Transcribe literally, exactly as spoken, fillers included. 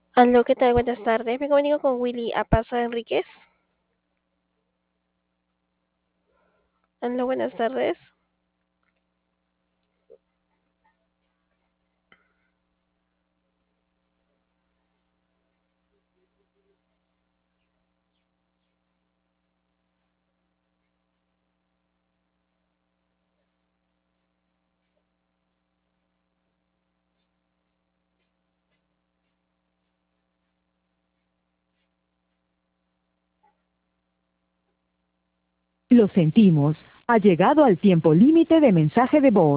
Aló, ¿qué tal? Buenas tardes. Me comunico con Willy Apaza Enríquez. Aló, buenas tardes. Lo sentimos. Ha llegado al tiempo límite de mensaje de voz.